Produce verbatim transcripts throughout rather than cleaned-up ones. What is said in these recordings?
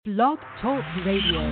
Blog Talk Radio.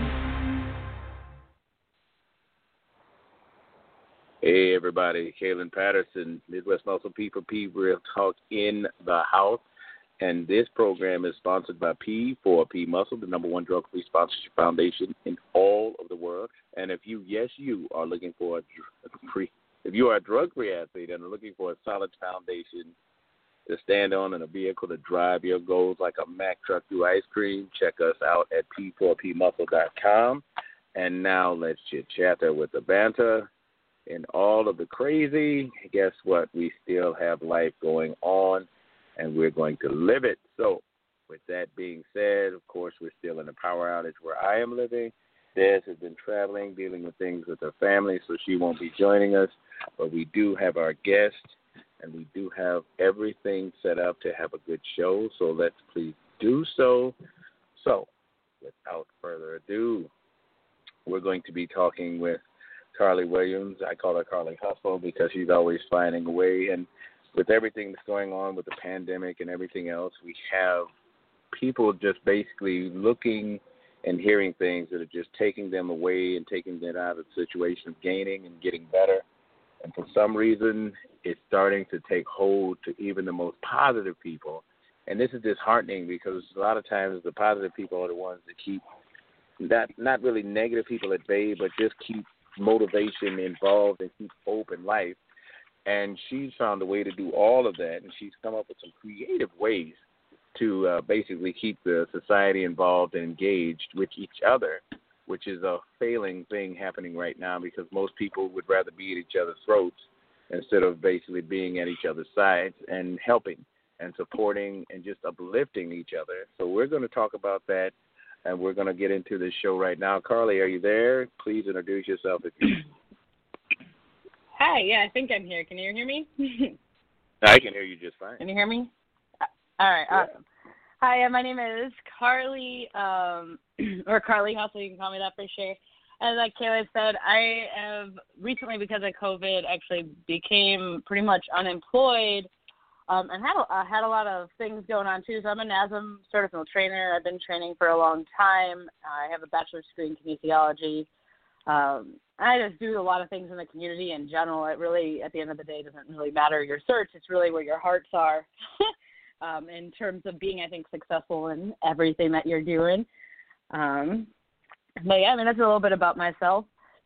Hey everybody, Kalen Patterson, Midwest Muscle P for P Real Talk in the house. And this program is sponsored by P for P Muscle, the number one drug-free sponsorship foundation in all of the world. And if you, yes, you are looking for a drug-free, if you are a drug-free athlete and are looking for a solid foundation to stand on and a vehicle to drive your goals like a Mack truck through ice cream, check us out at P four P muscle dot com. And now let's chit-chat there with the banter and all of the crazy. Guess what? We still have life going on, and we're going to live it. So with that being said, of course, we're still in a power outage where I am living. Des has been traveling, dealing with things with her family, so she won't be joining us. But we do have our guest, and we do have everything set up to have a good show, so let's please do so. So without further ado, we're going to be talking with Carly Williams. I call her Carly Hustle because she's always finding a way. And with everything that's going on with the pandemic and everything else, we have people just basically looking and hearing things that are just taking them away and taking them out of the situation of gaining and getting better. And for some reason, it's starting to take hold to even the most positive people. And this is disheartening because a lot of times the positive people are the ones that keep not, not really negative people at bay, but just keep motivation involved and keep hope in life. And she's found a way to do all of that, and she's come up with some creative ways to uh, basically keep the society involved and engaged with each other, which is a failing thing happening right now because most people would rather be at each other's throats instead of basically being at each other's sides and helping and supporting and just uplifting each other. So we're going to talk about that, and we're going to get into this show right now. Carly, are you there? Please introduce yourself if you Hi, yeah, I think I'm here. Can you hear me? I can hear you just fine. Can you hear me? All right, yeah. awesome. Hi, my name is Carly, um, or Carly Hustle. You can call me that for sure. And like Kayla said, I have recently, because of COVID, actually became pretty much unemployed um, and had a, uh, had a lot of things going on, too. So I'm a N A S M certified trainer. I've been training for a long time. I have a bachelor's degree in kinesiology. Um, I just do a lot of things in the community in general. It really, at the end of the day, doesn't really matter your search. It's really where your hearts are um, in terms of being, I think, successful in everything that you're doing. Um, but, yeah, I mean, that's a little bit about myself.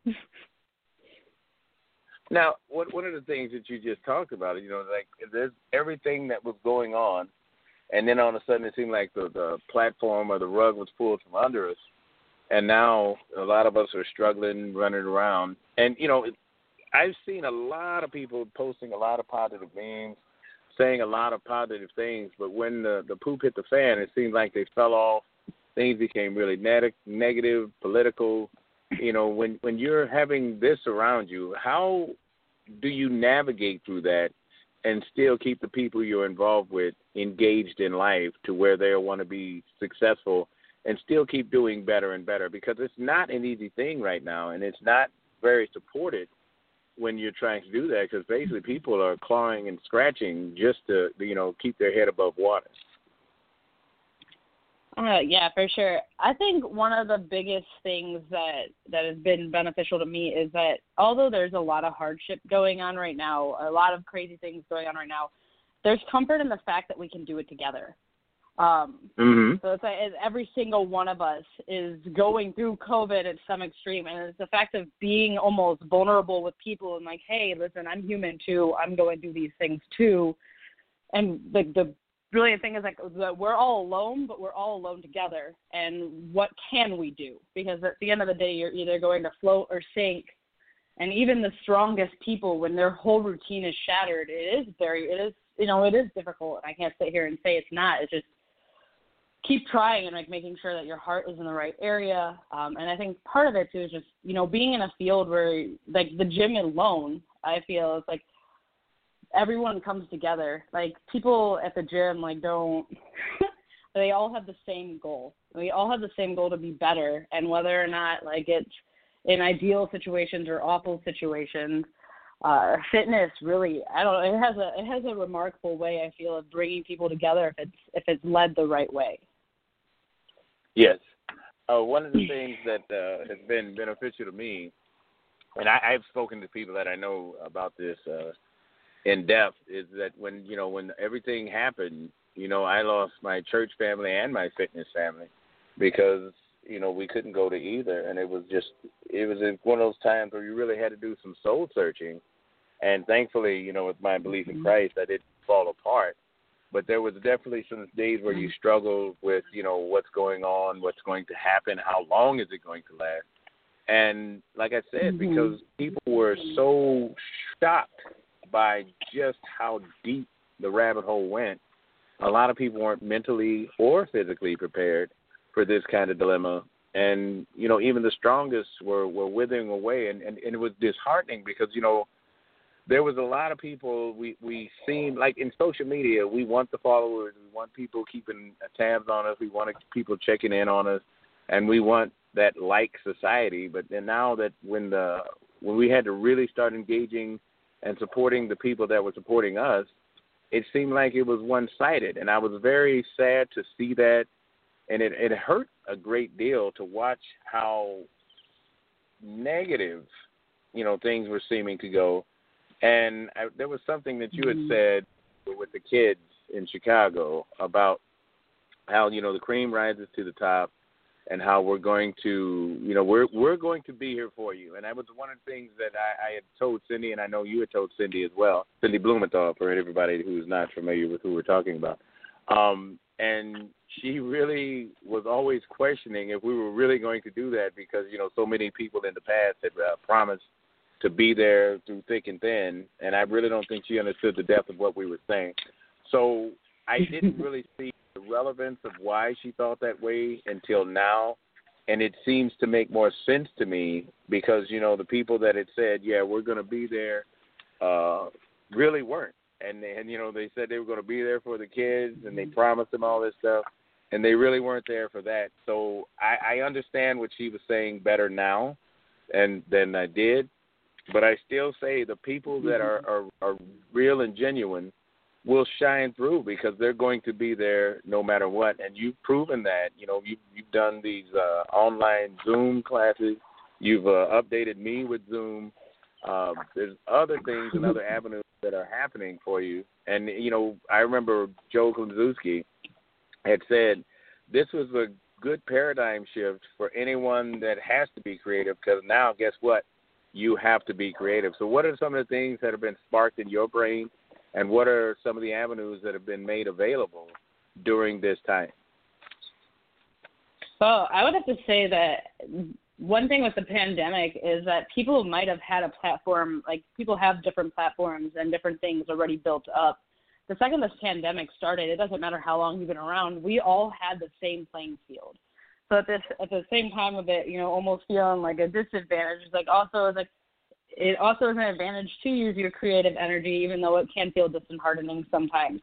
Now, what, one of the things that you just talked about, you know, like there's everything that was going on, and then all of a sudden it seemed like the, the platform or the rug was pulled from under us. And now a lot of us are struggling, running around. And, you know, I've seen a lot of people posting a lot of positive memes, saying a lot of positive things. But when the, the poop hit the fan, it seemed like they fell off. Things became really neg- negative, political. You know, when, when you're having this around you, how do you navigate through that and still keep the people you're involved with engaged in life to where they want to be successful and still keep doing better and better? Because it's not an easy thing right now, and it's not very supported when you're trying to do that because basically people are clawing and scratching just to, you know, keep their head above water. Uh, yeah, for sure. I think one of the biggest things that, that has been beneficial to me is that although there's a lot of hardship going on right now, a lot of crazy things going on right now, there's comfort in the fact that we can do it together. Um, mm-hmm. So it's like every single one of us is going through COVID at some extreme, and it's the fact of being almost vulnerable with people and like, hey, listen, I'm human too. I'm going through these things too. And the the brilliant thing is like that we're all alone, but we're all alone together. And what can we do? Because at the end of the day, you're either going to float or sink. And even the strongest people, when their whole routine is shattered, it is very, it is, you know, it is difficult. And I can't sit here and say it's not. It's just keep trying and like making sure that your heart is in the right area. Um, and I think part of it too is just, you know, being in a field where like the gym alone, I feel it's like everyone comes together. Like people at the gym, like don't, they all have the same goal. We all have the same goal to be better. And whether or not like it's in ideal situations or awful situations, uh, fitness really, I don't know, it has a, it has a remarkable way, I feel, of bringing people together if it's, if it's led the right way. Yes. uh, one of the things that uh, has been beneficial to me, and I, I've spoken to people that I know about this uh, in depth, is that when, you know, when everything happened, you know, I lost my church family and my fitness family because, you know, we couldn't go to either. And it was just, it was one of those times where you really had to do some soul searching. And thankfully, you know, with my belief in Christ, I didn't fall apart. But there was definitely some days where you struggled with, you know, what's going on, what's going to happen, how long is it going to last. And like I said, mm-hmm. because people were so shocked by just how deep the rabbit hole went, a lot of people weren't mentally or physically prepared for this kind of dilemma. And, you know, even the strongest were, were withering away. And, and, and it was disheartening because, you know, there was a lot of people, we, we seem like in social media, we want the followers, we want people keeping tabs on us, we want people checking in on us, and we want that like society. But then now that when the when we had to really start engaging and supporting the people that were supporting us, it seemed like it was one-sided. And I was very sad to see that, and it, it hurt a great deal to watch how negative, you know, things were seeming to go. And I, there was something that you had said with the kids in Chicago about how, you know, the cream rises to the top and how we're going to, you know, we're we're going to be here for you. And that was one of the things that I, I had told Cindy, and I know you had told Cindy as well, Cindy Blumenthal, for everybody who's not familiar with who we're talking about. Um, and she really was always questioning if we were really going to do that because, you know, so many people in the past had uh, promised to be there through thick and thin, and I really don't think she understood the depth of what we were saying. So I didn't really see the relevance of why she thought that way until now, and it seems to make more sense to me because, you know, the people that had said, yeah, we're going to be there, uh, really weren't. And, and, you know, they said they were going to be there for the kids, and they promised them all this stuff, and they really weren't there for that. So I, I understand what she was saying better now and than I did. But I still say the people that are, are, are real and genuine will shine through because they're going to be there no matter what. And you've proven that. You know, you, you've done these uh, online Zoom classes. You've uh, updated me with Zoom. Um, there's other things and other avenues that are happening for you. And, you know, I remember Joe Klonczewski had said this was a good paradigm shift for anyone that has to be creative because now, guess what? You have to be creative. So what are some of the things that have been sparked in your brain, and what are some of the avenues that have been made available during this time? Well, I would have to say that one thing with the pandemic is that people might have had a platform, like people have different platforms and different things already built up. The second this pandemic started, it doesn't matter how long you've been around, we all had the same playing field. So at this, at the same time of it, you know, almost feeling like a disadvantage, it's like also is like it also is an advantage to use your creative energy, even though it can feel disheartening sometimes.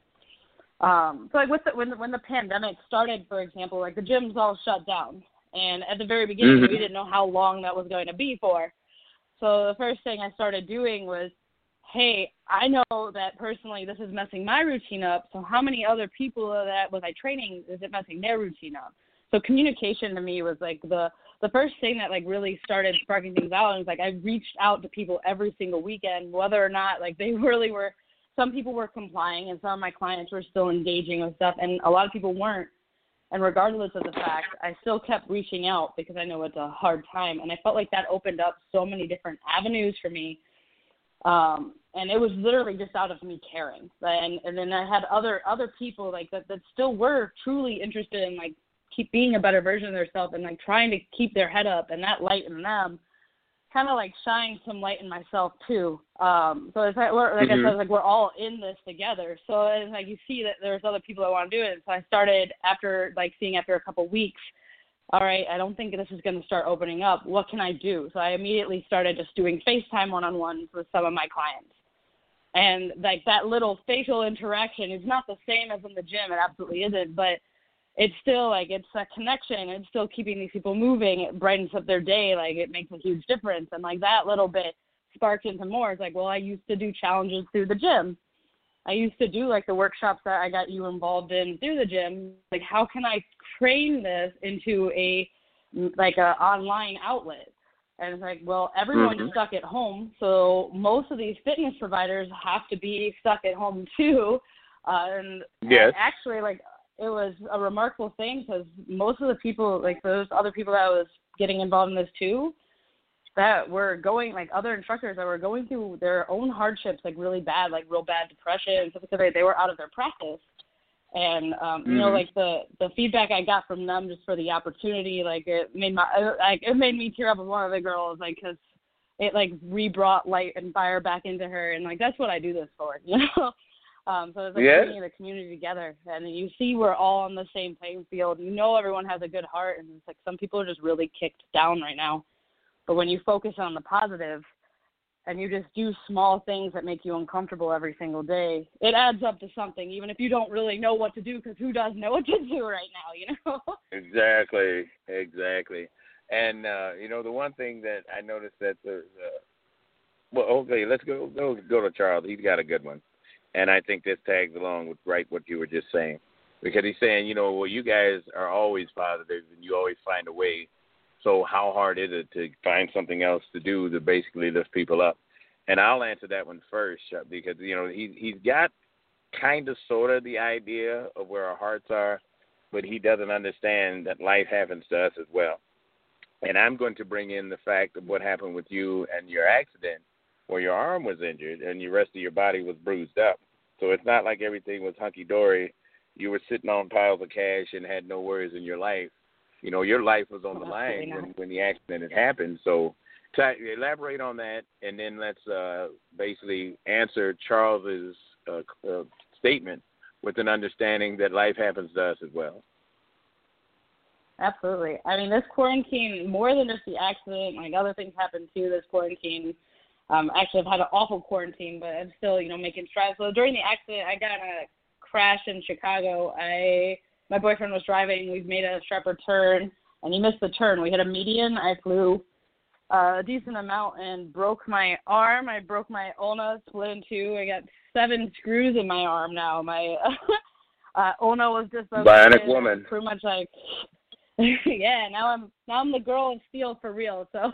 Um, so like with the, when the, when the pandemic started, for example, like the gyms all shut down, and at the very beginning mm-hmm. we didn't know how long that was going to be for. So the first thing I started doing was, hey, I know that personally this is messing my routine up. So how many other people that was I training is it messing their routine up? So communication to me was like the, the first thing that like really started sparking things out. And it was like I reached out to people every single weekend, whether or not like they really were. Some people were complying, and some of my clients were still engaging with stuff, and a lot of people weren't. And regardless of the fact, I still kept reaching out because I know it's a hard time. And I felt like that opened up so many different avenues for me. Um, and it was literally just out of me caring. And, and then I had other other people like that that still were truly interested in like keep being a better version of themselves and like trying to keep their head up, and that light in them kind of like shine some light in myself too. Um, so it's like, we're, like mm-hmm. I said, like we're all in this together. So it's like you see that there's other people that want to do it. So I started after like seeing after a couple weeks, all right, I don't think this is going to start opening up. What can I do? So I immediately started just doing FaceTime one-on-ones with some of my clients. And like that little facial interaction is not the same as in the gym. It absolutely isn't, but it's still like it's a connection. It's still keeping these people moving. It brightens up their day. Like it makes a huge difference. And like that little bit sparked into more. It's like, well, I used to do challenges through the gym. I used to do like the workshops that I got you involved in through the gym. Like how can I train this into a like a online outlet. And it's like, well, everyone's mm-hmm. stuck at home, so most of these fitness providers have to be stuck at home too. Uh, and yes. actually, like, it was a remarkable thing because most of the people, like those other people that was getting involved in this too, that were going, like other instructors that were going through their own hardships, like really bad, like real bad depression and stuff, because they, they were out of their practice. And, um, mm-hmm. you know, like the, the feedback I got from them just for the opportunity, like it made my, like it made me tear up with one of the girls, like, cause it like re-brought light and fire back into her. And like, that's what I do this for, you know? Um, so it's like yeah. bringing the community together, and you see we're all on the same playing field. You know, everyone has a good heart, and it's like some people are just really kicked down right now. But when you focus on the positive, and you just do small things that make you uncomfortable every single day, it adds up to something, even if you don't really know what to do, because who does know what to do right now, you know? Exactly, exactly. And, uh, you know, the one thing that I noticed that the, the well, okay, let's go, go, go to Charles. He's got a good one. And I think this tags along with right what you were just saying. Because he's saying, you know, well, you guys are always positive and you always find a way. So how hard is it to find something else to do to basically lift people up? And I'll answer that one first, because, you know, he, he's got kind of sort of the idea of where our hearts are, but he doesn't understand that life happens to us as well. And I'm going to bring in the fact of what happened with you and your accident, where your arm was injured and the rest of your body was bruised up. So it's not like everything was hunky-dory. You were sitting on piles of cash and had no worries in your life. You know, your life was on the line when, when the accident had happened. So to elaborate on that, and then let's uh, basically answer Charles's uh, uh, statement with an understanding that life happens to us as well. Absolutely. I mean, this quarantine, more than just the accident, like other things happened too, this quarantine. Um, actually, I've had an awful quarantine, but I'm still, you know, making strides. So during the accident, I got in a crash in Chicago. I, my boyfriend was driving. We made a sharper turn, and he missed the turn. We hit a median. I flew uh, a decent amount and broke my arm. I broke my ulna, split in two. I got seven screws in my arm now. My uh, ulna was just bionic woman. Pretty much like, yeah. Now I'm now I'm the girl of steel for real. So.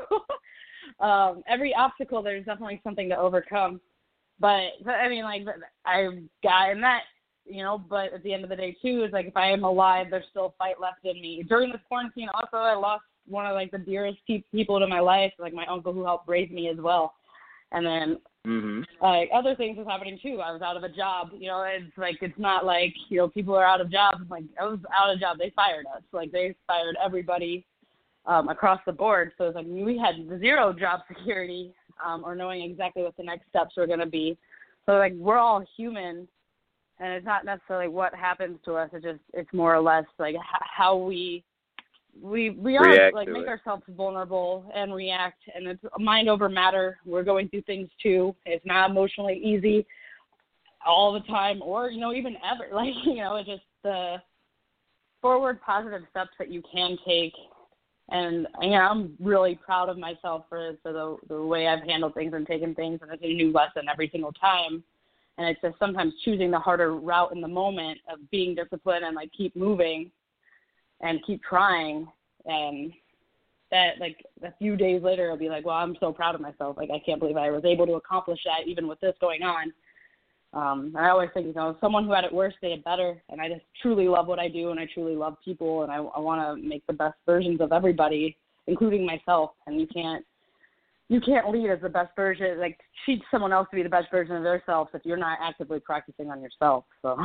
Um, every obstacle, there's definitely something to overcome. But, but, I mean, like, I've gotten that, you know, but at the end of the day, too, it's like if I am alive, there's still fight left in me. During this quarantine, also, I lost one of, like, the dearest pe- people in my life, like my uncle who helped raise me as well. And then, mm-hmm. like, other things was happening, too. I was out of a job. You know, it's like, it's not like, you know, people are out of jobs. Like, I was out of a job. They fired us. Like, they fired everybody. Um, across the board. So it's like we had zero job security um, or knowing exactly what the next steps were going to be. So like we're all human, and it's not necessarily what happens to us. It's just it's more or less like h- how we we we are react like make it. ourselves vulnerable and react. And it's mind over matter. We're going through things too. It's not emotionally easy all the time, or you know even ever. Like you know it's just the forward positive steps that you can take. And, you know, I'm really proud of myself for, for the the way I've handled things and taken things, and it's a new lesson every single time. And it's just sometimes choosing the harder route in the moment of being disciplined and, like, keep moving and keep trying. And that, like, a few days later, I'll be like, well, I'm so proud of myself. Like, I can't believe I was able to accomplish that even with this going on. Um, I always think, you know, someone who had it worse, they had better, and I just truly love what I do, and I truly love people, and I, I want to make the best versions of everybody, including myself. And you can't, you can't lead as the best version, like teach someone else to be the best version of themselves if you're not actively practicing on yourself. So,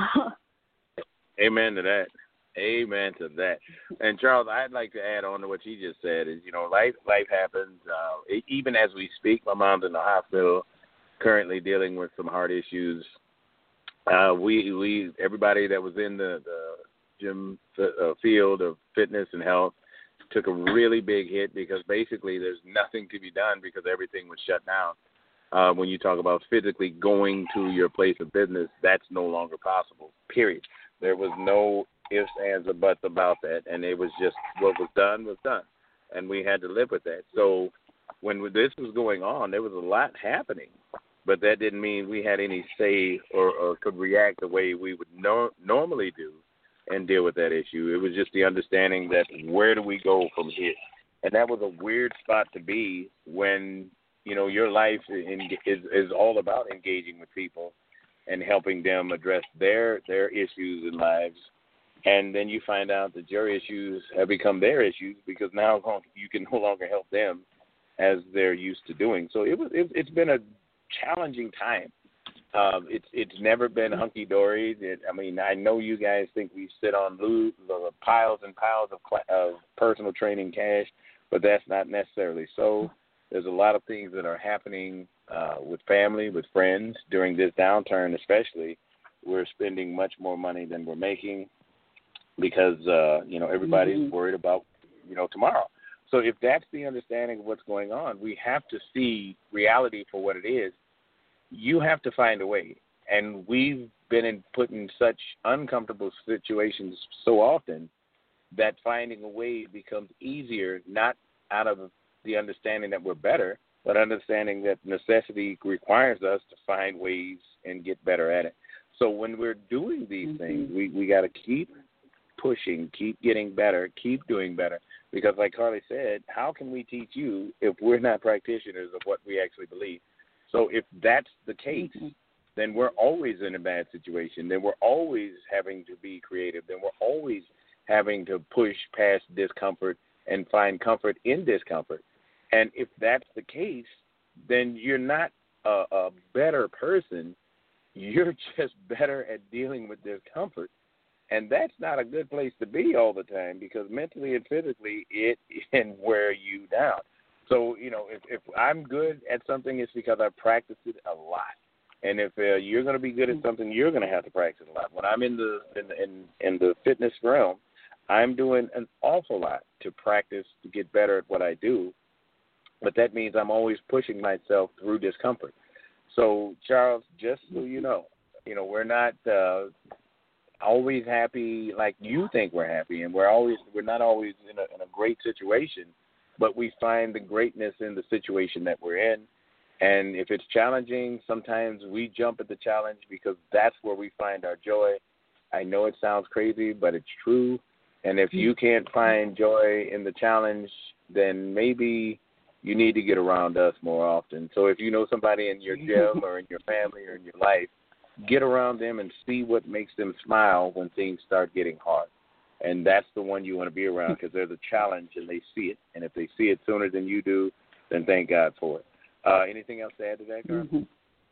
amen to that. Amen to that. And Charles, I'd like to add on to what you just said. Is you know, life life happens. Uh, even as we speak, my mom's in the hospital, currently dealing with some heart issues. Uh, we, we, everybody that was in the, the gym uh, field of fitness and health took a really big hit because basically there's nothing to be done because everything was shut down. Uh, when you talk about physically going to your place of business, that's no longer possible, period. There was no ifs, ands, or buts about that, and it was just what was done was done, and we had to live with that. So when this was going on, there was a lot happening. But that didn't mean we had any say or, or could react the way we would no, normally do and deal with that issue. It was just the understanding that where do we go from here? And that was a weird spot to be when, you know, your life in, is, is all about engaging with people and helping them address their, their issues in lives. And then you find out that your issues have become their issues because now you can no longer help them as they're used to doing. So it was, it, it's been a challenging time. Um, it's it's never been hunky dory. I mean, I know you guys think we sit on loot, piles and piles of, of personal training cash, but that's not necessarily so. There's a lot of things that are happening uh, with family, with friends during this downturn, especially. We're spending much more money than we're making because uh, you know everybody's mm-hmm. worried about you know tomorrow. So if that's the understanding of what's going on, we have to see reality for what it is. You have to find a way. And we've been in, put in such uncomfortable situations so often that finding a way becomes easier, not out of the understanding that we're better, but understanding that necessity requires us to find ways and get better at it. So when we're doing these mm-hmm. things, we, we got to keep pushing, keep getting better, keep doing better. Because like Carly said, how can we teach you if we're not practitioners of what we actually believe? So if that's the case, mm-hmm. then we're always in a bad situation. Then we're always having to be creative. Then we're always having to push past discomfort and find comfort in discomfort. And if that's the case, then you're not a, a better person. You're just better at dealing with discomfort. And that's not a good place to be all the time because mentally and physically it can wear you down. So, you know, if, if I'm good at something, it's because I practiced it a lot. And if uh, you're going to be good at something, you're going to have to practice a lot. When I'm in the in, in in the fitness realm, I'm doing an awful lot to practice to get better at what I do. But that means I'm always pushing myself through discomfort. So, Charles, just so you know, you know, we're not uh, always happy like you think we're happy, and we're always we're not always in a, in a great situation. But we find the greatness in the situation that we're in. And if it's challenging, sometimes we jump at the challenge because that's where we find our joy. I know it sounds crazy, but it's true. And if you can't find joy in the challenge, then maybe you need to get around us more often. So if you know somebody in your gym or in your family or in your life, get around them and see what makes them smile when things start getting hard. And that's the one you want to be around because there's a challenge and they see it. And if they see it sooner than you do, then thank God for it. Uh, anything else to add to that, Carl? Mm-hmm.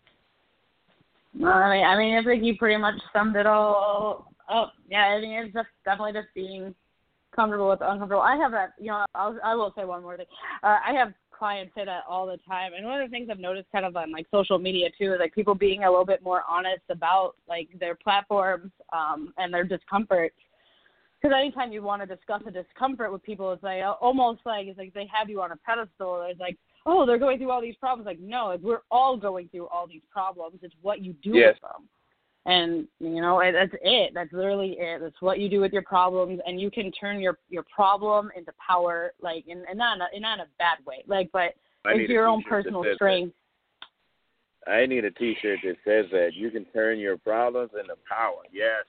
No, I mean, I mean, I think you pretty much summed it all up. Yeah, I mean, it's just definitely just being comfortable with the uncomfortable. I have that, you know, I'll, I will say one more thing. Uh, I have clients say that all the time. And one of the things I've noticed kind of on, like, social media, too, is, like, people being a little bit more honest about, like, their platforms um, and their discomfort. Because anytime you want to discuss a discomfort with people, it's like almost like it's like they have you on a pedestal. It's like, oh, they're going through all these problems. Like, no, we're all going through all these problems. It's what you do yes. with them. And, you know, it, that's it. That's literally it. That's what you do with your problems. And you can turn your, your problem into power, like, and, and not, in a, not in a bad way. Like, but I it's your own personal strength. That. I need a T-shirt that says that. You can turn your problems into power. Yes.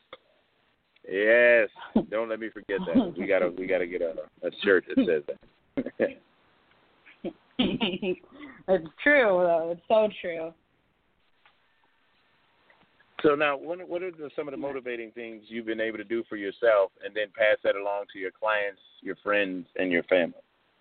Yes, don't let me forget that. We gotta, we gotta get a, a shirt that says that. It's true, though. It's so true. So now, what, what are the, some of the motivating things you've been able to do for yourself, and then pass that along to your clients, your friends, and your family?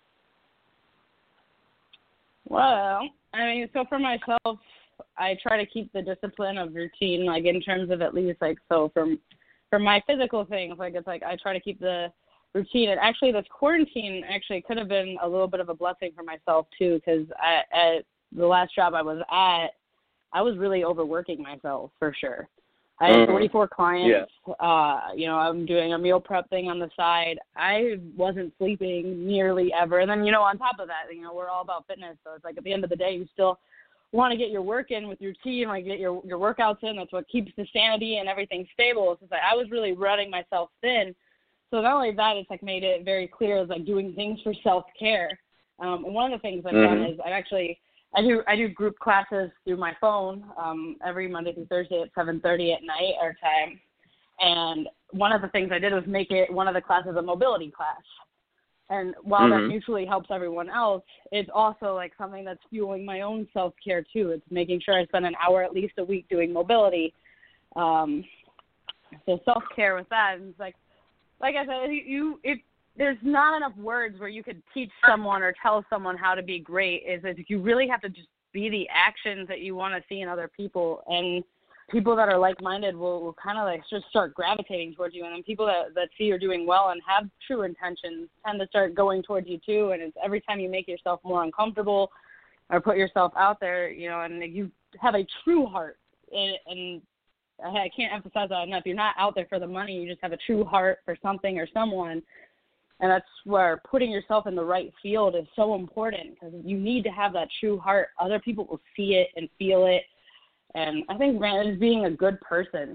Well, I mean, so for myself, I try to keep the discipline of routine, like in terms of at least, like, so from. For my physical things, like it's like I try to keep the routine. And actually, this quarantine actually could have been a little bit of a blessing for myself too, because at the last job I was at, I was really overworking myself for sure. I had forty-four clients. Yeah. Uh, you know, I'm doing a meal prep thing on the side. I wasn't sleeping nearly ever. And then, you know, on top of that, you know, we're all about fitness, so it's like at the end of the day, you still want to get your work in with your team, like get your your workouts in. That's what keeps the sanity and everything stable. So it's like I was really running myself thin. So not only that, it's like made it very clear as like doing things for self-care. Um, and one of the things I've mm-hmm. done is I actually I do I do group classes through my phone um, every Monday through Thursday at seven thirty at night our time. And one of the things I did was make it one of the classes a mobility class. And while mm-hmm. that mutually helps everyone else, it's also like something that's fueling my own self-care too. It's making sure I spend an hour at least a week doing mobility. Um, so self-care with that. And it's like, like I said, you, it, there's not enough words where you could teach someone or tell someone how to be great. Is that you really have to just be the actions that you want to see in other people. And people that are like-minded will, will kind of like just start gravitating towards you. And then people that, that see you're doing well and have true intentions tend to start going towards you too. And it's every time you make yourself more uncomfortable or put yourself out there, you know, and you have a true heart. And, and I can't emphasize that enough. You're not out there for the money. You just have a true heart for something or someone. And that's where putting yourself in the right field is so important, because you need to have that true heart. Other people will see it and feel it. And I think, man, just being a good person.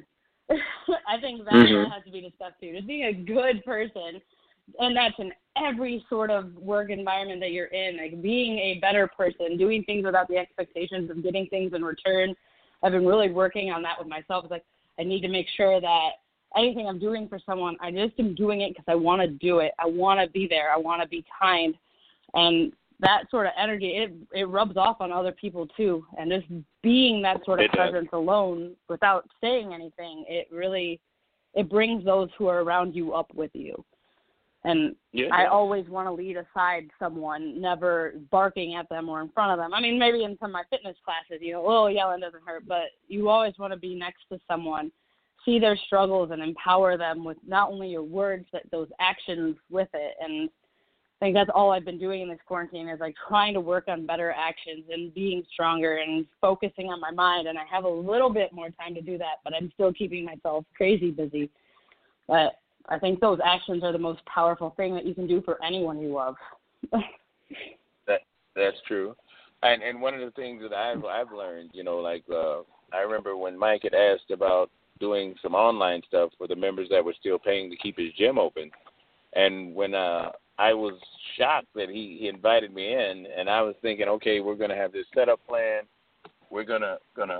I think that's mm-hmm. what has to be discussed too. Just being a good person, and that's in every sort of work environment that you're in. Like being a better person, doing things without the expectations of getting things in return. I've been really working on that with myself. It's like I need to make sure that anything I'm doing for someone, I just am doing it because I want to do it. I want to be there. I want to be kind, and that sort of energy, it it rubs off on other people too. And just being that sort of it presence does. alone without saying anything, it really, it brings those who are around you up with you. And yeah, I yeah. always want to lead aside someone, never barking at them or in front of them. I mean, maybe in some of my fitness classes, you know, oh, yelling doesn't hurt, but you always want to be next to someone, see their struggles and empower them with not only your words, but those actions with it. And I think that's all I've been doing in this quarantine is like trying to work on better actions and being stronger and focusing on my mind. And I have a little bit more time to do that, but I'm still keeping myself crazy busy. But I think those actions are the most powerful thing that you can do for anyone you love. that that's true. And and one of the things that I've I've learned, you know, like uh, I remember when Mike had asked about doing some online stuff for the members that were still paying to keep his gym open. And when uh I was shocked that he, he invited me in, and I was thinking, okay, we're going to have this setup plan. We're gonna gonna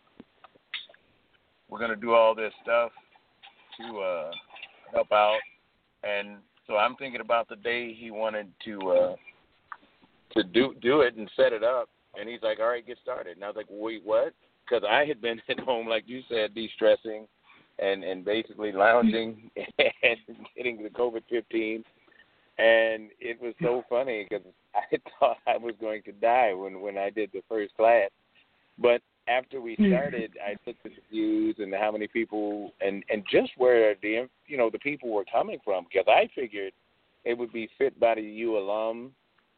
we're gonna do all this stuff to uh, help out. And so I'm thinking about the day he wanted to uh, to do do it and set it up, and he's like, all right, get started. And I was like, wait, what? Because I had been at home, like you said, de-stressing and, and basically lounging and getting the COVID fifteen. And it was so funny because I thought I was going to die when, when I did the first class. But after we started, I looked at the views and how many people and, and just where the you know the people were coming from, because I figured it would be Fit Body U alum,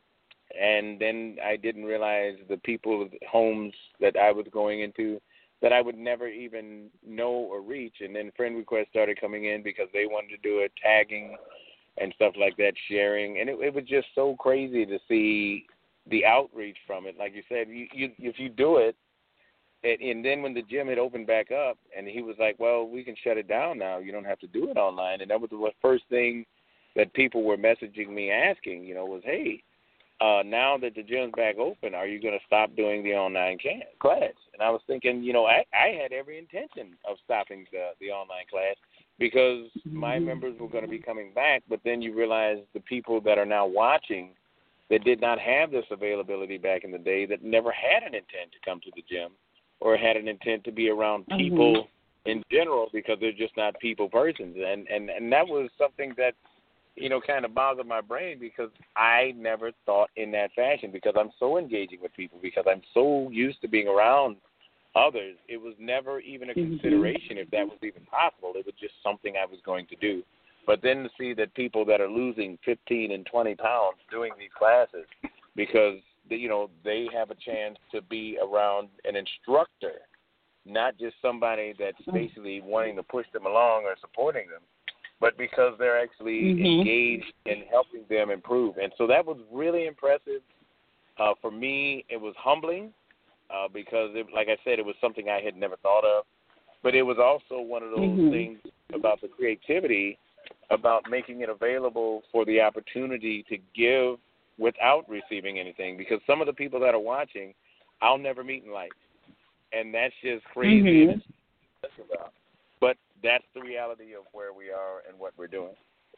and then I didn't realize the people's homes that I was going into that I would never even know or reach. And then friend requests started coming in because they wanted to do it, tagging and stuff like that, sharing. And it, it was just so crazy to see the outreach from it. Like you said, you, you, if you do it, and, and then when the gym had opened back up, and he was like, well, we can shut it down now. You don't have to do it online. And that was the first thing that people were messaging me asking, you know, was, hey, uh, now that the gym's back open, are you going to stop doing the online can- class? And I was thinking, you know, I, I had every intention of stopping the, the online class, because my members were going to be coming back, but then you realize the people that are now watching that did not have this availability back in the day, that never had an intent to come to the gym or had an intent to be around people mm-hmm. in general, because they're just not people persons. And, and, and that was something that, you know, kind of bothered my brain, because I never thought in that fashion, because I'm so engaging with people, because I'm so used to being around others. It was never even a consideration if that was even possible. It was just something I was going to do. But then to see that people that are losing fifteen and twenty pounds doing these classes because, you know, they have a chance to be around an instructor, not just somebody that's basically wanting to push them along or supporting them, but because they're actually mm-hmm. engaged in helping them improve. And so that was really impressive. Uh, for me, it was humbling. Uh, because, it, like I said, it was something I had never thought of. But it was also one of those mm-hmm. things about the creativity, about making it available for the opportunity to give without receiving anything. Because some of the people that are watching, I'll never meet in life. And that's just crazy. Mm-hmm. About. But that's the reality of where we are and what we're doing.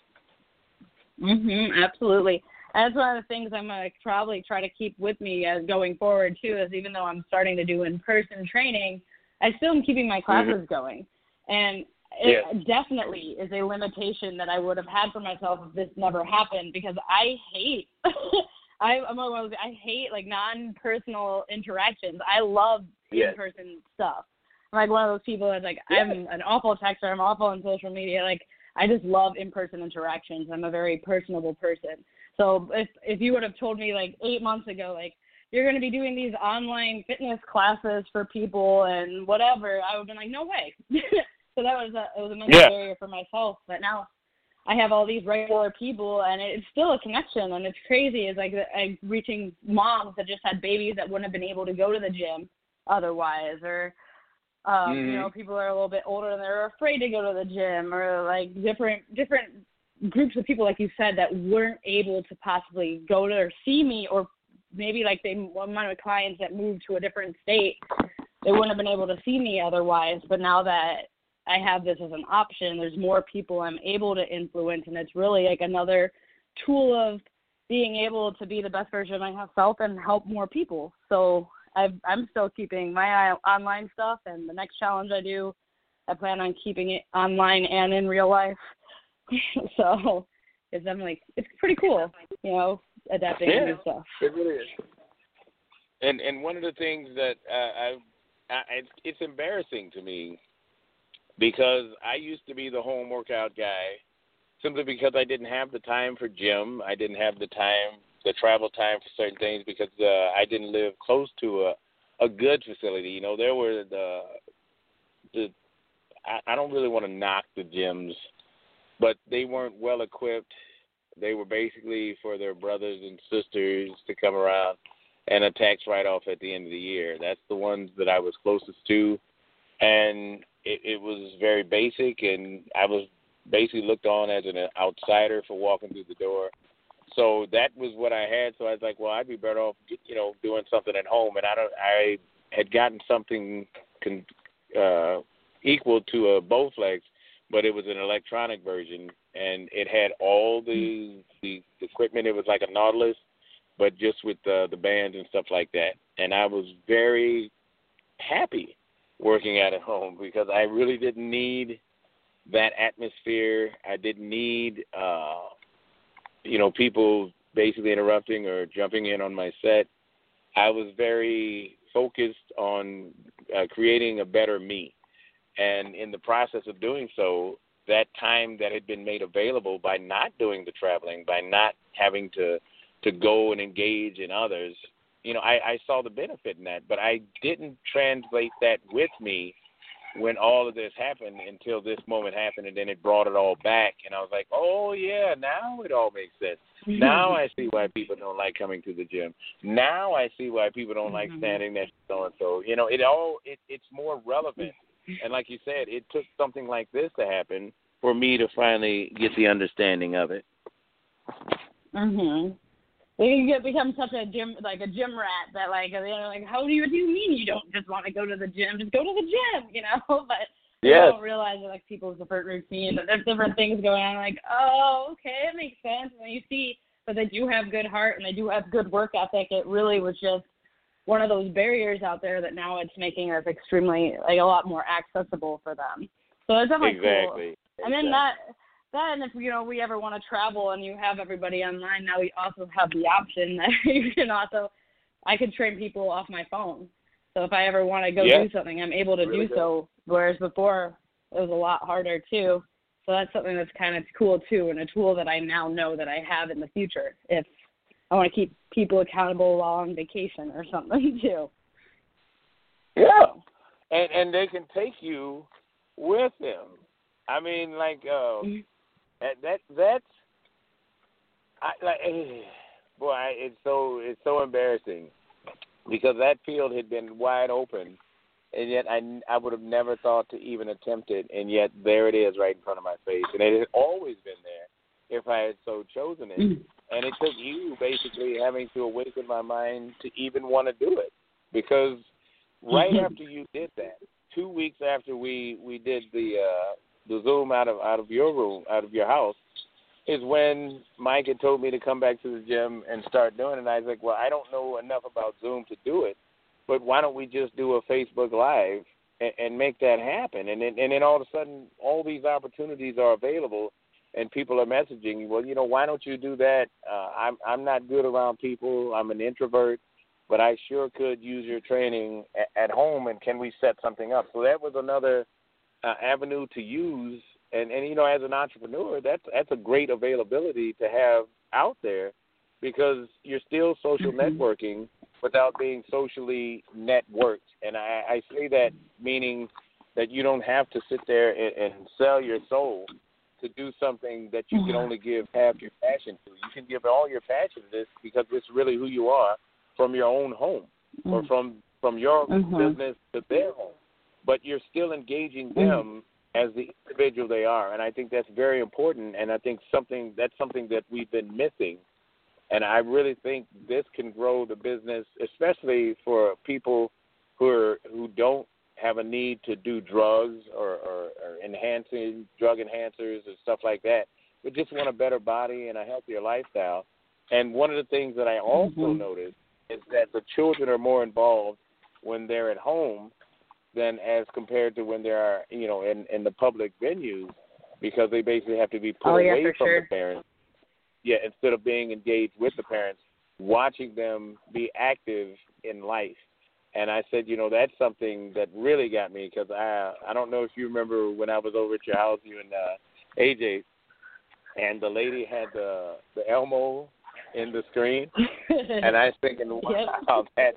Mhm, absolutely. That's one of the things I'm going to probably try to keep with me as going forward, too, is even though I'm starting to do in-person training, I still am keeping my classes mm-hmm. going. And it yes. definitely is a limitation that I would have had for myself if this never happened, because I hate I, I'm one of those, I hate, like, non-personal interactions. I love yes. in-person stuff. I'm, like, one of those people that's, like, yes. I'm an awful texter. I'm awful on social media. Like, I just love in-person interactions. I'm a very personable person. So if if you would have told me, like, eight months ago, like, you're going to be doing these online fitness classes for people and whatever, I would have been like, no way. So that was a, it was a mental yeah. barrier for myself. But now I have all these regular people, and it's still a connection. And it's crazy. It's like I'm reaching moms that just had babies that wouldn't have been able to go to the gym otherwise, or um, mm-hmm. you know, people are a little bit older and they're afraid to go to the gym, or like different different groups of people, like you said, that weren't able to possibly go to or see me, or maybe like they one of my clients that moved to a different state, they wouldn't have been able to see me otherwise. But now that I have this as an option, there's more people I'm able to influence, and it's really like another tool of being able to be the best version of myself and help more people. So I've, I'm still keeping my online stuff, and the next challenge I do, I plan on keeping it online and in real life. So it's definitely, it's pretty cool, you know, adapting yeah, to new stuff. It really is. And and one of the things that uh, I've, I, it's, it's embarrassing to me, because I used to be the home workout guy simply because I didn't have the time for gym. I didn't have the time, the travel time for certain things, because uh, I didn't live close to a, a good facility. You know, there were the, the I, I don't really want to knock the gyms, but they weren't well equipped. They were basically for their brothers and sisters to come around and a tax write-off at the end of the year. That's the ones that I was closest to. And it, it was very basic, and I was basically looked on as an outsider for walking through the door. So that was what I had. So I was like, well, I'd be better off, you know, doing something at home. And I don't, I had gotten something con, uh, equal to a Bowflex, but it was an electronic version, and it had all the the equipment. It was like a Nautilus, but just with the, the bands and stuff like that. And I was very happy working out at home, because I really didn't need that atmosphere. I didn't need, uh, you know, people basically interrupting or jumping in on my set. I was very focused on uh, creating a better me. And in the process of doing so, that time that had been made available by not doing the traveling, by not having to, to go and engage in others, you know, I, I saw the benefit in that, but I didn't translate that with me when all of this happened until this moment happened, and then it brought it all back. And I was like, oh, yeah, now it all makes sense. Mm-hmm. Now I see why people don't like coming to the gym. Now I see why people don't mm-hmm. like standing next to so-and-so. You know, it all it, it's more relevant. And like you said, it took something like this to happen for me to finally get the understanding of it. Mhm. You get become such a gym, like a gym rat, that like, you know, like how do you, what do you mean you don't just want to go to the gym? Just go to the gym, you know. But yes. You don't realize that like people's different routines, that there's different things going on. Like, oh, okay, it makes sense. And when you see that they do have good heart and they do have good work ethic, it really was just one of those barriers out there that now it's making us extremely, like, a lot more accessible for them. So it's definitely exactly. cool. Exactly. And then that, then if, you know, we ever want to travel and you have everybody online, now we also have the option that you can also, I could train people off my phone. So if I ever want to go yeah. do something, I'm able to really do good. so, whereas before it was a lot harder too. So that's something that's kind of cool too, and a tool that I now know that I have in the future if I want to keep people accountable while on vacation or something too. Yeah, and and they can take you with them. I mean, like uh, mm-hmm. that, that that's I, like, boy, I, it's so it's so embarrassing, because that field had been wide open, and yet I, I would have never thought to even attempt it, and yet there it is right in front of my face, and it had always been there if I had so chosen it. Mm-hmm. And it took you basically having to awaken my mind to even want to do it, because right mm-hmm. after you did that, two weeks after we, we did the uh, the Zoom out of out of your room, out of your house, is when Mike had told me to come back to the gym and start doing it. And I was like, well, I don't know enough about Zoom to do it, but why don't we just do a Facebook Live and, and make that happen? And then, and then all of a sudden, all these opportunities are available, and people are messaging you, well, you know, why don't you do that? Uh, I'm I'm not good around people. I'm an introvert, but I sure could use your training at, at home, and can we set something up? So that was another uh, avenue to use. And, and, you know, as an entrepreneur, that's that's a great availability to have out there, because you're still social mm-hmm. networking without being socially networked. And I, I say that meaning that you don't have to sit there and, and sell your soul to do something that you mm-hmm. can only give half your passion to. You can give all your passion to this because it's really who you are from your own home mm-hmm. or from, from your mm-hmm. business to their home. But you're still engaging them mm-hmm. as the individual they are, and I think that's very important, and I think something that's something that we've been missing, and I really think this can grow the business, especially for people who are who don't have a need to do drugs or, or, or enhancing drug enhancers and stuff like that, but just want a better body and a healthier lifestyle. And one of the things that I also mm-hmm. noticed is that the children are more involved when they're at home than as compared to when they are, you know, in, in the public venues, because they basically have to be put oh, yeah, away from sure. the parents. Yeah, instead of being engaged with the parents, watching them be active in life. And I said, you know, that's something that really got me, because I I don't know if you remember when I was over at your house, you and uh, A J, and the lady had the the Elmo in the screen, and I was thinking, wow, that's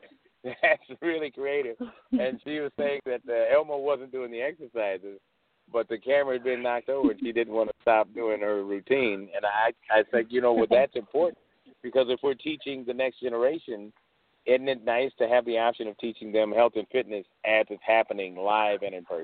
That's really creative. And she was saying that uh, Elmo wasn't doing the exercises, but the camera had been knocked over, and she didn't want to stop doing her routine. And I, I said, you know, well, that's important, because if we're teaching the next generation, isn't it nice to have the option of teaching them health and fitness as it's happening live and in person?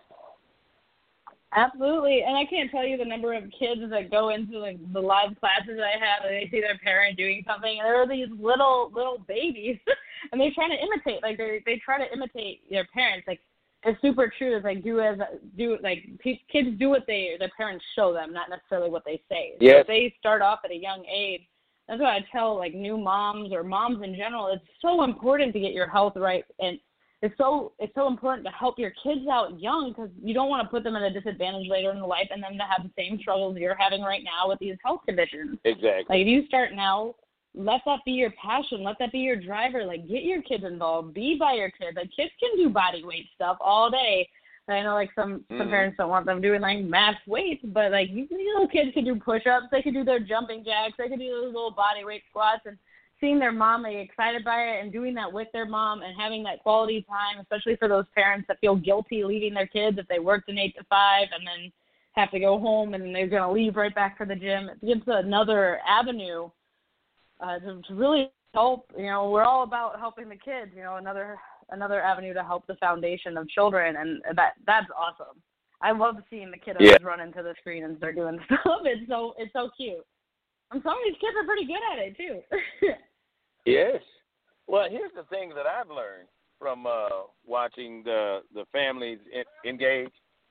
Absolutely, and I can't tell you the number of kids that go into like the live classes I have, and they see their parent doing something, and there are these little little babies, and they're trying to imitate, like they they try to imitate their parents. Like it's super true. It's like do as do like p- kids do what they their parents show them, not necessarily what they say. Yes. So if they start off at a young age. That's what I tell like new moms or moms in general. It's so important to get your health right, and It's so it's so important to help your kids out young, because you don't want to put them at a disadvantage later in life and them to have the same struggles you're having right now with these health conditions. Exactly. Like if you start now, let that be your passion. Let that be your driver. Like get your kids involved. Be by your kids. Like kids can do body weight stuff all day. I know like some, mm. some parents don't want them doing like mass weights, but like you, you little kids can do push-ups. They can do their jumping jacks. They can do those little body weight squats, and seeing their mom like, excited by it and doing that with their mom and having that quality time, especially for those parents that feel guilty leaving their kids if they worked an eight to five and then have to go home and they're going to leave right back for the gym. It gives another avenue uh, to, to really help. You know, we're all about helping the kids, you know, another another avenue to help the foundation of children, and that that's awesome. I love seeing the kiddos yeah. run into the screen and start doing stuff. It's so it's so cute. And some of these kids are pretty good at it, too. Yes. Well, here's the thing that I've learned from uh, watching the the families in, engage,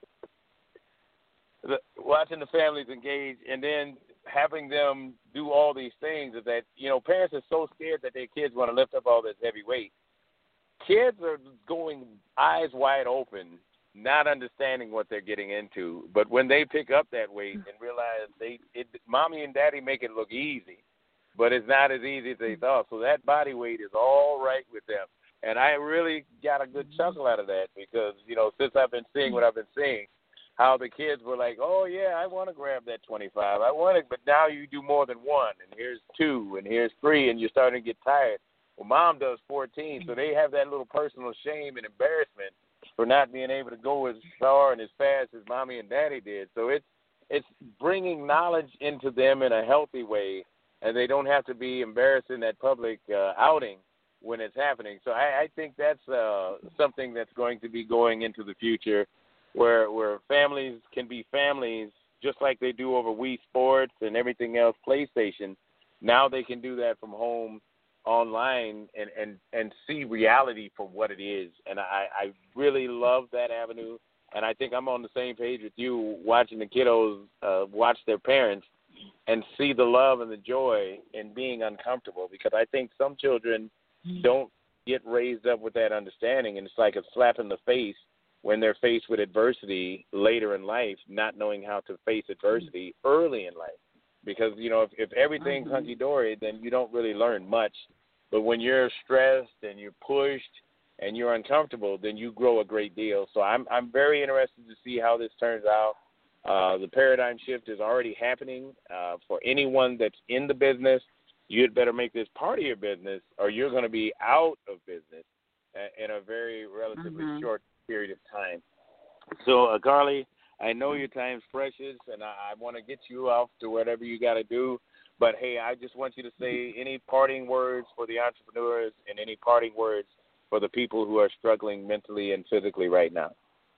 the, watching the families engage, and then having them do all these things is that, you know, parents are so scared that their kids want to lift up all this heavy weight. Kids are going eyes wide open, not understanding what they're getting into. But when they pick up that weight and realize they, it, mommy and daddy make it look easy, but it's not as easy as they thought. So that body weight is all right with them. And I really got a good chuckle out of that because, you know, since I've been seeing what I've been seeing, how the kids were like, oh, yeah, I want to grab that twenty-five. I want it, but now you do more than one, and here's two, and here's three, and you're starting to get tired. Well, mom does fourteen, so they have that little personal shame and embarrassment for not being able to go as far and as fast as mommy and daddy did. So it's it's bringing knowledge into them in a healthy way, and they don't have to be embarrassed in that public uh, outing when it's happening. So I, I think that's uh, something that's going to be going into the future, where where families can be families just like they do over Wii Sports and everything else, PlayStation. Now they can do that from home, online, and, and, and see reality for what it is. And I, I really love that avenue. And I think I'm on the same page with you, watching the kiddos uh, watch their parents and see the love and the joy in being uncomfortable, because I think some children don't get raised up with that understanding, and it's like a slap in the face when they're faced with adversity later in life, not knowing how to face adversity early in life. Because, you know, if, if everything's hunky-dory, then you don't really learn much. But when you're stressed and you're pushed and you're uncomfortable, then you grow a great deal. So I'm I'm very interested to see how this turns out. Uh, the paradigm shift is already happening. Uh, for anyone that's in the business, you'd better make this part of your business, or you're going to be out of business in a very relatively mm-hmm. short period of time. So, uh, Carly, I know your time's precious, and I, I want to get you off to whatever you got to do. But, hey, I just want you to say any parting words for the entrepreneurs and any parting words for the people who are struggling mentally and physically right now.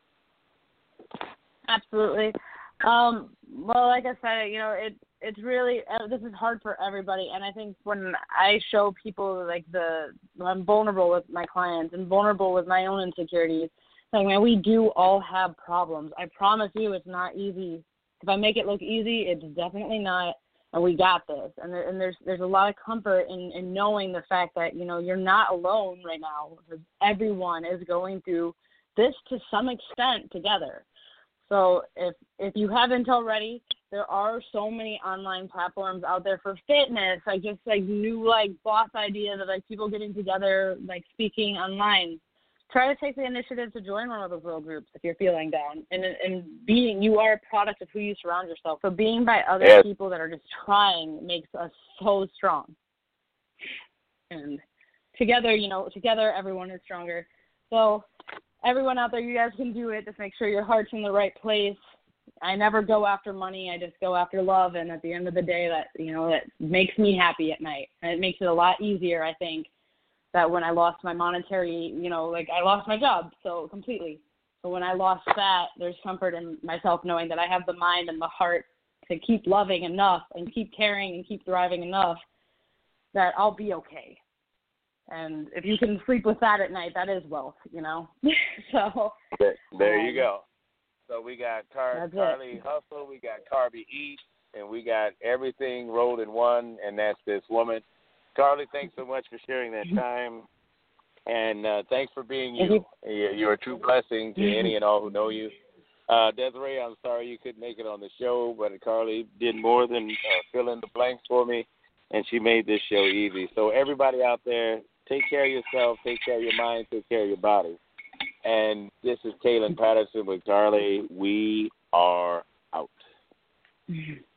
Absolutely. Um, well, like I said, you know, it it's really uh, this is hard for everybody, and I think when I show people like the I'm vulnerable with my clients and vulnerable with my own insecurities, like man, we do all have problems. I promise you, it's not easy. If I make it look easy, it's definitely not. And we got this. And, there, and there's there's a lot of comfort in, in knowing the fact that you know you're not alone right now. Because everyone is going through this to some extent together. So if if you haven't already, there are so many online platforms out there for fitness, like just like new like boss ideas of like people getting together, like speaking online. Try to take the initiative to join one of those little groups if you're feeling down. And and being you are a product of who you surround yourself. So being by other yes. people that are just trying makes us so strong. And together, you know, together everyone is stronger. So everyone out there, you guys can do it. Just make sure your heart's in the right place. I never go after money. I just go after love. And at the end of the day, that, you know, that makes me happy at night. And it makes it a lot easier, I think, that when I lost my monetary, you know, like I lost my job so completely. So when I lost that, there's comfort in myself knowing that I have the mind and the heart to keep loving enough and keep caring and keep thriving enough that I'll be okay. And if you can sleep with that at night, that is wealth, you know. so there, there um, you go. So we got Car- Carly Hustle, we got Carby Eat, and we got everything rolled in one, and that's this woman. Carly, thanks so much for sharing that time, and uh, thanks for being you. You're a true blessing to any and all who know you. Uh, Desiree, I'm sorry you couldn't make it on the show, but Carly did more than uh, fill in the blanks for me, and she made this show easy. So everybody out there, take care of yourself, take care of your mind, take care of your body. And this is Kaylin Patterson with Carly. We are out.